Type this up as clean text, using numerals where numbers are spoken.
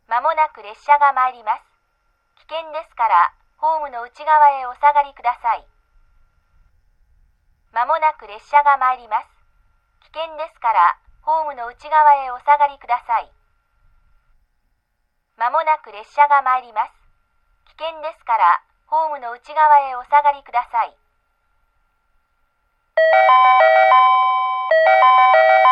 まもなく列車が参ります。危険ですから、ホームの内側へお下がりください。まもなく列車が参ります。危険ですから、ホームの内側へお下がりください。まもなく列車が参ります。危険ですから、ホームの内側へお下がりください。